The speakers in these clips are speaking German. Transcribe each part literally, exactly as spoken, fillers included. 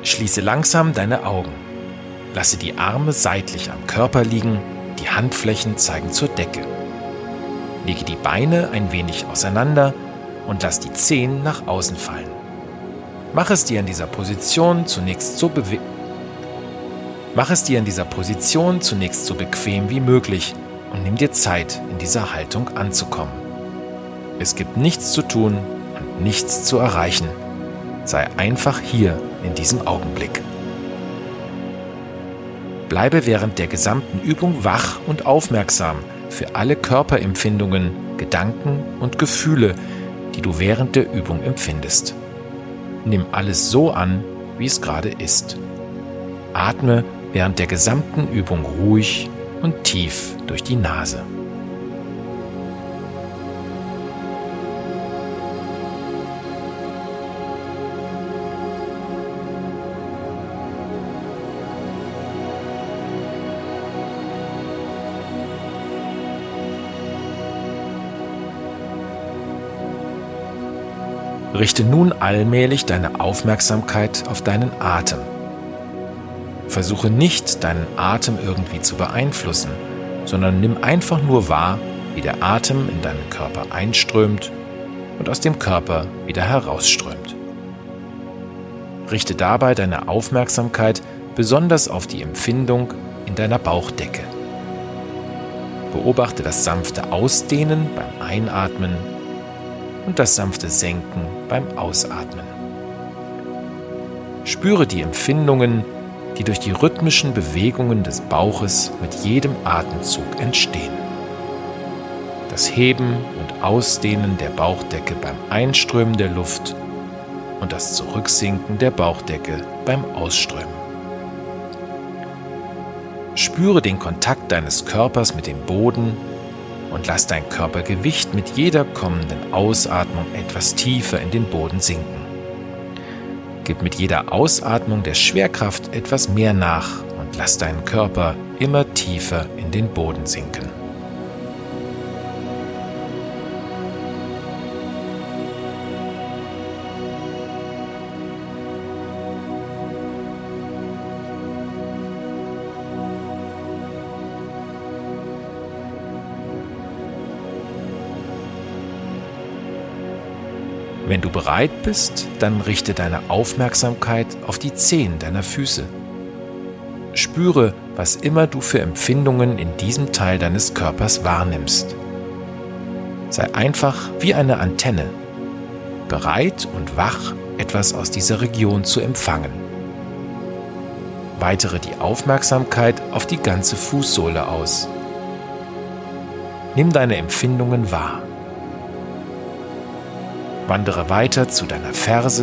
Schließe langsam deine Augen. Lasse die Arme seitlich am Körper liegen, die Handflächen zeigen zur Decke. Lege die Beine ein wenig auseinander und lass die Zehen nach außen fallen. Mach es dir in dieser Position zunächst so bewe- Mach es dir in dieser Position zunächst so bequem wie möglich und nimm dir Zeit, in dieser Haltung anzukommen. Es gibt nichts zu tun und nichts zu erreichen. Sei einfach hier in diesem Augenblick. Bleibe während der gesamten Übung wach und aufmerksam für alle Körperempfindungen, Gedanken und Gefühle, die du während der Übung empfindest. Nimm alles so an, wie es gerade ist. Atme während der gesamten Übung ruhig und tief durch die Nase. Richte nun allmählich deine Aufmerksamkeit auf deinen Atem. Versuche nicht, deinen Atem irgendwie zu beeinflussen, sondern nimm einfach nur wahr, wie der Atem in deinen Körper einströmt und aus dem Körper wieder herausströmt. Richte dabei deine Aufmerksamkeit besonders auf die Empfindung in deiner Bauchdecke. Beobachte das sanfte Ausdehnen beim Einatmen und das sanfte Senken beim Ausatmen. Spüre die Empfindungen, die durch die rhythmischen Bewegungen des Bauches mit jedem Atemzug entstehen. Das Heben und Ausdehnen der Bauchdecke beim Einströmen der Luft und das Zurücksinken der Bauchdecke beim Ausströmen. Spüre den Kontakt deines Körpers mit dem Boden und lass dein Körpergewicht mit jeder kommenden Ausatmung etwas tiefer in den Boden sinken. Gib mit jeder Ausatmung der Schwerkraft etwas mehr nach und lass deinen Körper immer tiefer in den Boden sinken. Wenn du bereit bist, dann richte deine Aufmerksamkeit auf die Zehen deiner Füße. Spüre, was immer du für Empfindungen in diesem Teil deines Körpers wahrnimmst. Sei einfach wie eine Antenne, bereit und wach, etwas aus dieser Region zu empfangen. Weitere die Aufmerksamkeit auf die ganze Fußsohle aus. Nimm deine Empfindungen wahr. Wandere weiter zu deiner Ferse.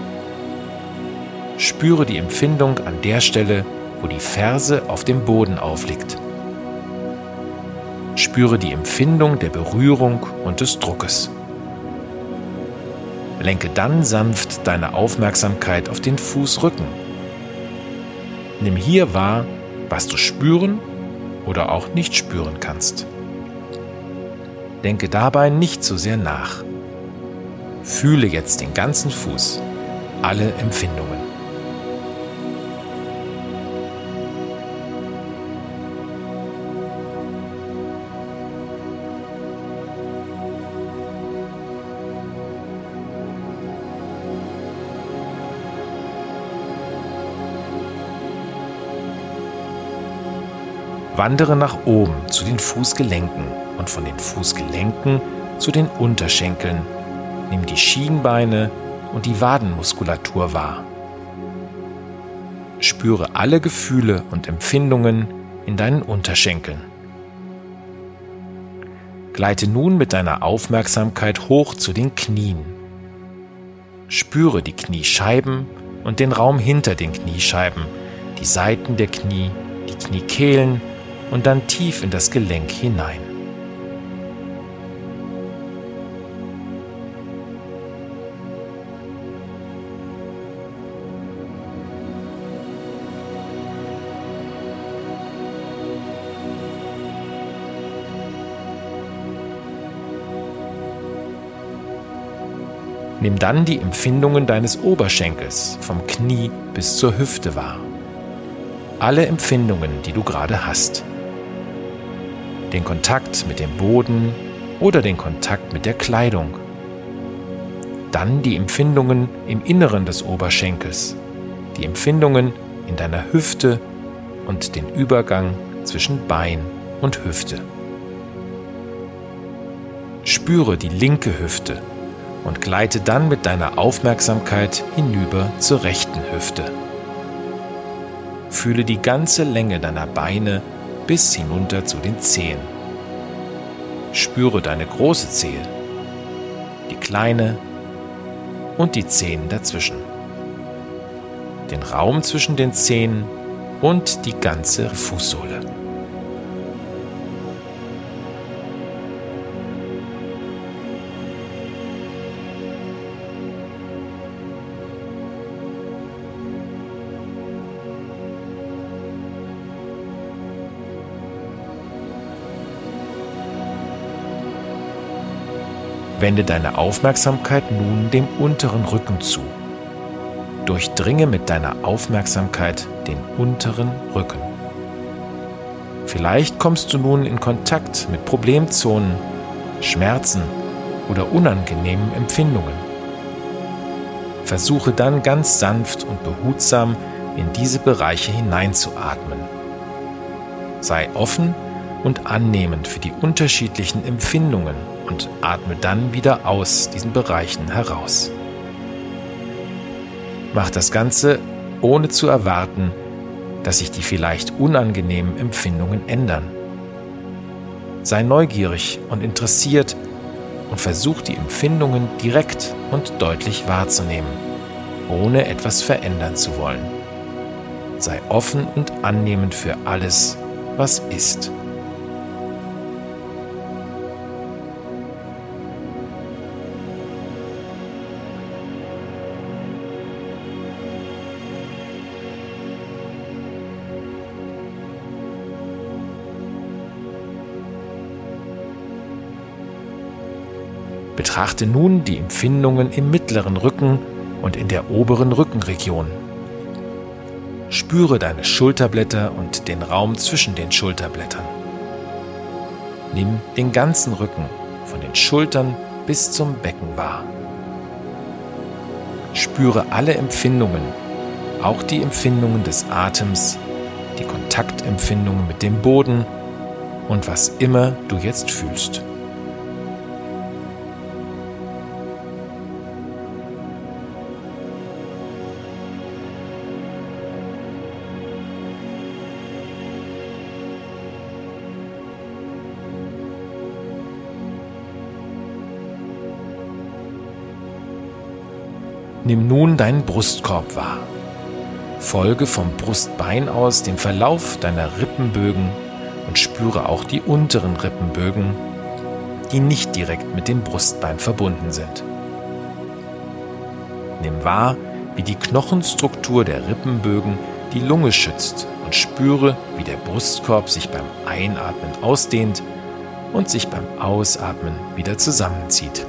Spüre die Empfindung an der Stelle, wo die Ferse auf dem Boden aufliegt. Spüre die Empfindung der Berührung und des Druckes. Lenke dann sanft deine Aufmerksamkeit auf den Fußrücken. Nimm hier wahr, was du spüren oder auch nicht spüren kannst. Denke dabei nicht so sehr nach. Fühle jetzt den ganzen Fuß, alle Empfindungen. Wandere nach oben zu den Fußgelenken und von den Fußgelenken zu den Unterschenkeln. Nimm die Schienbeine und die Wadenmuskulatur wahr. Spüre alle Gefühle und Empfindungen in deinen Unterschenkeln. Gleite nun mit deiner Aufmerksamkeit hoch zu den Knien. Spüre die Kniescheiben und den Raum hinter den Kniescheiben, die Seiten der Knie, die Kniekehlen und dann tief in das Gelenk hinein. Nimm dann die Empfindungen deines Oberschenkels vom Knie bis zur Hüfte wahr. Alle Empfindungen, die du gerade hast. Den Kontakt mit dem Boden oder den Kontakt mit der Kleidung. Dann die Empfindungen im Inneren des Oberschenkels, die Empfindungen in deiner Hüfte und den Übergang zwischen Bein und Hüfte. Spüre die linke Hüfte und gleite dann mit deiner Aufmerksamkeit hinüber zur rechten Hüfte. Fühle die ganze Länge deiner Beine bis hinunter zu den Zehen. Spüre deine große Zehe, die kleine und die Zehen dazwischen. Den Raum zwischen den Zehen und die ganze Fußsohle. Wende deine Aufmerksamkeit nun dem unteren Rücken zu. Durchdringe mit deiner Aufmerksamkeit den unteren Rücken. Vielleicht kommst du nun in Kontakt mit Problemzonen, Schmerzen oder unangenehmen Empfindungen. Versuche dann ganz sanft und behutsam in diese Bereiche hineinzuatmen. Sei offen und annehmend für die unterschiedlichen Empfindungen und atme dann wieder aus diesen Bereichen heraus. Mach das Ganze, ohne zu erwarten, dass sich die vielleicht unangenehmen Empfindungen ändern. Sei neugierig und interessiert und versuch die Empfindungen direkt und deutlich wahrzunehmen, ohne etwas verändern zu wollen. Sei offen und annehmend für alles, was ist. Betrachte nun die Empfindungen im mittleren Rücken und in der oberen Rückenregion. Spüre deine Schulterblätter und den Raum zwischen den Schulterblättern. Nimm den ganzen Rücken von den Schultern bis zum Becken wahr. Spüre alle Empfindungen, auch die Empfindungen des Atems, die Kontaktempfindungen mit dem Boden und was immer du jetzt fühlst. Nimm nun deinen Brustkorb wahr. Folge vom Brustbein aus dem Verlauf deiner Rippenbögen und spüre auch die unteren Rippenbögen, die nicht direkt mit dem Brustbein verbunden sind. Nimm wahr, wie die Knochenstruktur der Rippenbögen die Lunge schützt und spüre, wie der Brustkorb sich beim Einatmen ausdehnt und sich beim Ausatmen wieder zusammenzieht.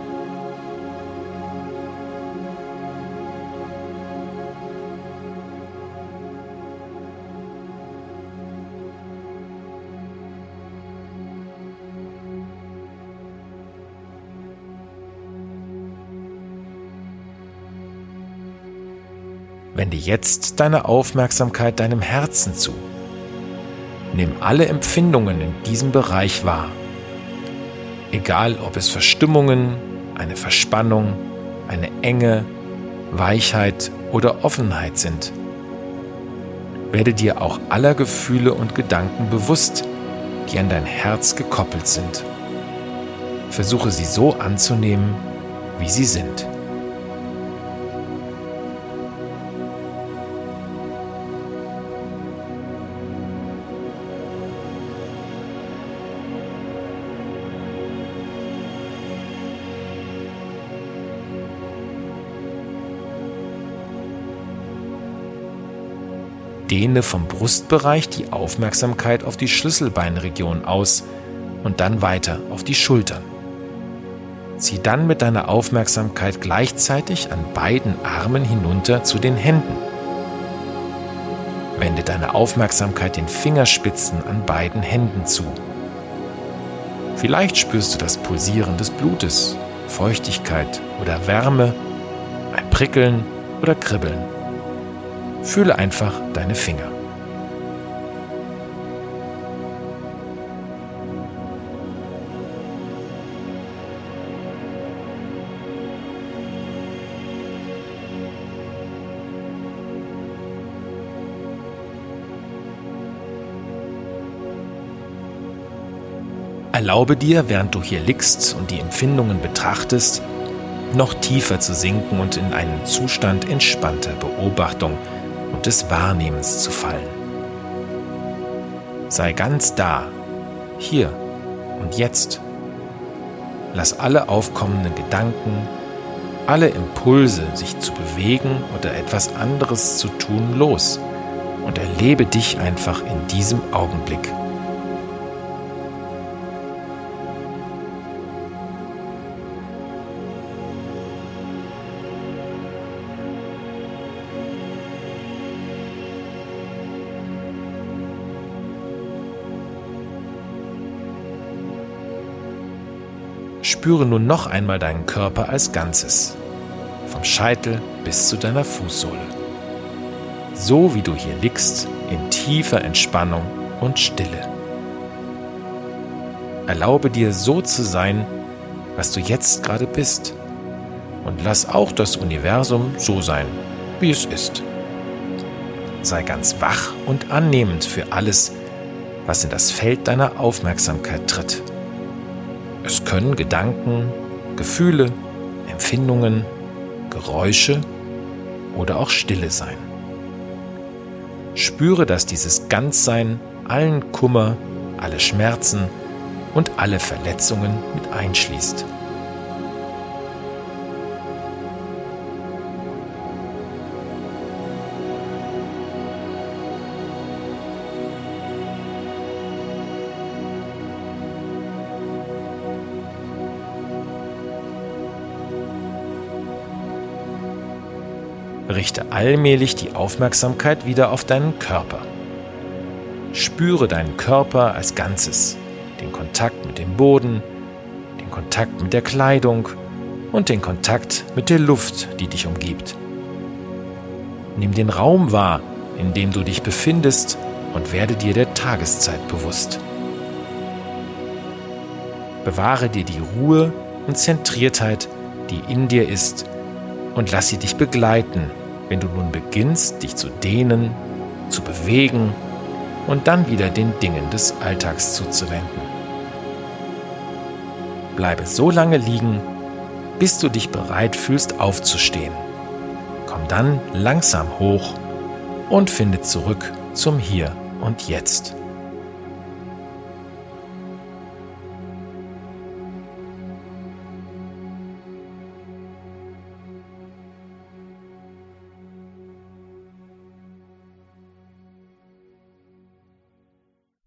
Wende jetzt deine Aufmerksamkeit deinem Herzen zu. Nimm alle Empfindungen in diesem Bereich wahr. Egal, ob es Verstimmungen, eine Verspannung, eine Enge, Weichheit oder Offenheit sind. Werde dir auch aller Gefühle und Gedanken bewusst, die an dein Herz gekoppelt sind. Versuche sie so anzunehmen, wie sie sind. Dehne vom Brustbereich die Aufmerksamkeit auf die Schlüsselbeinregion aus und dann weiter auf die Schultern. Zieh dann mit deiner Aufmerksamkeit gleichzeitig an beiden Armen hinunter zu den Händen. Wende deine Aufmerksamkeit den Fingerspitzen an beiden Händen zu. Vielleicht spürst du das Pulsieren des Blutes, Feuchtigkeit oder Wärme, ein Prickeln oder Kribbeln. Fühle einfach deine Finger. Erlaube dir, während du hier liegst und die Empfindungen betrachtest, noch tiefer zu sinken und in einen Zustand entspannter Beobachtung und des Wahrnehmens zu fallen. Sei ganz da, hier und jetzt. Lass alle aufkommenden Gedanken, alle Impulse, sich zu bewegen oder etwas anderes zu tun, los und erlebe dich einfach in diesem Augenblick. Spüre nun noch einmal deinen Körper als Ganzes, vom Scheitel bis zu deiner Fußsohle. So wie du hier liegst, in tiefer Entspannung und Stille. Erlaube dir, so zu sein, was du jetzt gerade bist, und lass auch das Universum so sein, wie es ist. Sei ganz wach und annehmend für alles, was in das Feld deiner Aufmerksamkeit tritt. Es können Gedanken, Gefühle, Empfindungen, Geräusche oder auch Stille sein. Spüre, dass dieses Ganzsein allen Kummer, alle Schmerzen und alle Verletzungen mit einschließt. Richte allmählich die Aufmerksamkeit wieder auf deinen Körper. Spüre deinen Körper als Ganzes, den Kontakt mit dem Boden, den Kontakt mit der Kleidung und den Kontakt mit der Luft, die dich umgibt. Nimm den Raum wahr, in dem du dich befindest, und werde dir der Tageszeit bewusst. Bewahre dir die Ruhe und Zentriertheit, die in dir ist, und lass sie dich begleiten, wenn du nun beginnst, dich zu dehnen, zu bewegen und dann wieder den Dingen des Alltags zuzuwenden. Bleibe so lange liegen, bis du dich bereit fühlst, aufzustehen. Komm dann langsam hoch und finde zurück zum Hier und Jetzt.